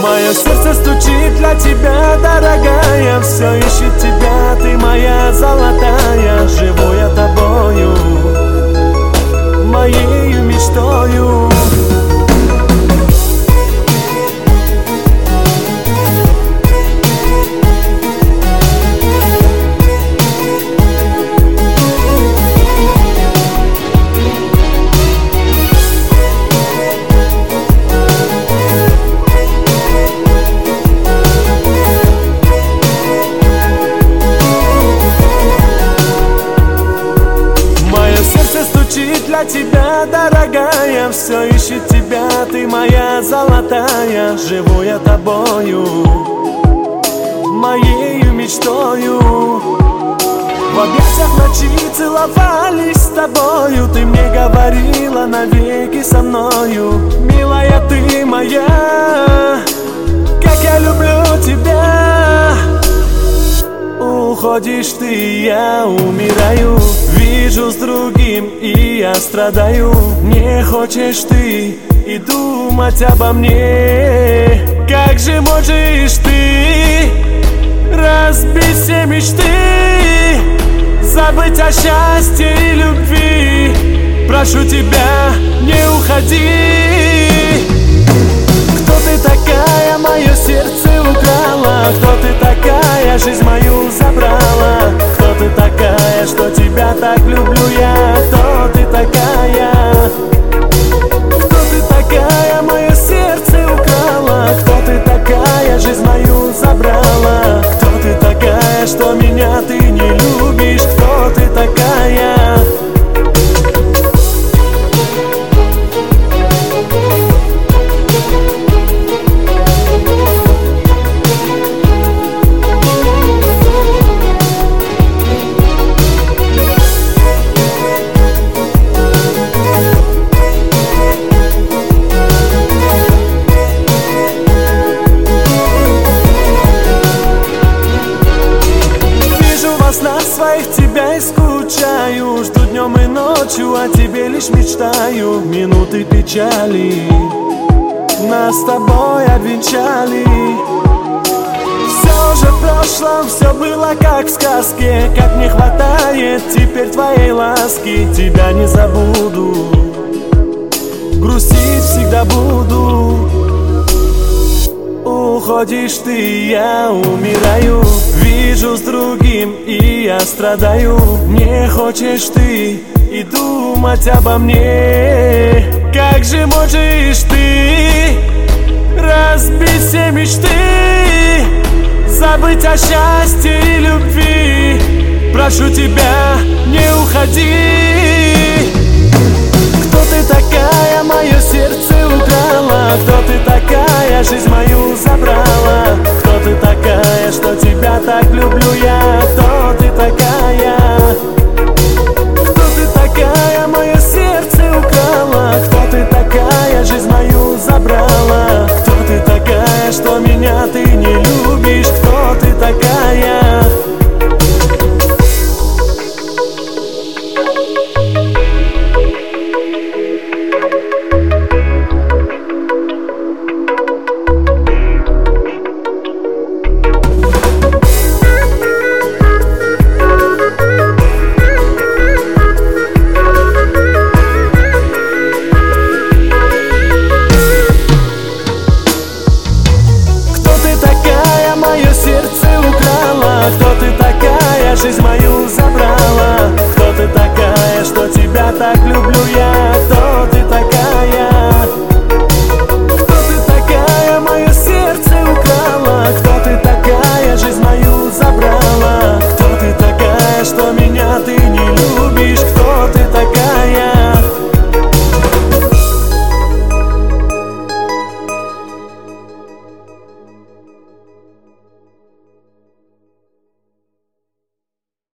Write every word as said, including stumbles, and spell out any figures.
Мое сердце стучит для тебя, дорогая, все ищет тебя, ты моя золотая. Живу я тобою, моею мечтою. Для тебя, дорогая, все ищет тебя, ты моя золотая. Живу я тобою, моею мечтою. В объятиях ночи целовались с тобою, ты мне говорила навеки со мною. Милая, ты моя, как я люблю тебя. Уходишь ты, я умираю. Вижу с другим, и я страдаю. Не хочешь ты и думать обо мне. Как же можешь ты разбить все мечты, забыть о счастье и любви? Прошу тебя, не уходи. Кто ты такая, мое сердце украла? Кто ты такая, жизнь мою забрала? Кто ты такая, что тебя так люблю я? Кто ты такая? Кто ты такая, мое сердце украла? Кто ты такая, жизнь мою забрала? Кто ты такая, что меня ты не любишь? Кто ты такая? Своих тебя и скучаю, жду днем и ночью, о тебе лишь мечтаю. Минуты печали нас с тобой обвенчали. Все уже в прошлом, все было как в сказке. Как мне хватает теперь твоей ласки. Тебя не забуду, грустить всегда буду. Уходишь ты, я умираю. Вижу с другим, и я страдаю. Не хочешь ты и думать обо мне. Как же можешь ты разбить все мечты, забыть о счастье и любви? Прошу тебя, не уходи. Кто ты такая, мое сердце украла? Кто ты такая, жизнь мою забрала? Кто ты такая, что тебя так люблю я? Кто ты такая? Кто ты такая, мое сердце украла? Кто ты такая, жизнь мою забрала? Кто ты такая, что меня ты не любишь? Кто ты такая? Мое сердце украла, кто ты такая, жизнь мою забрала? Кто ты такая, что тебя так люблю я? Кто ты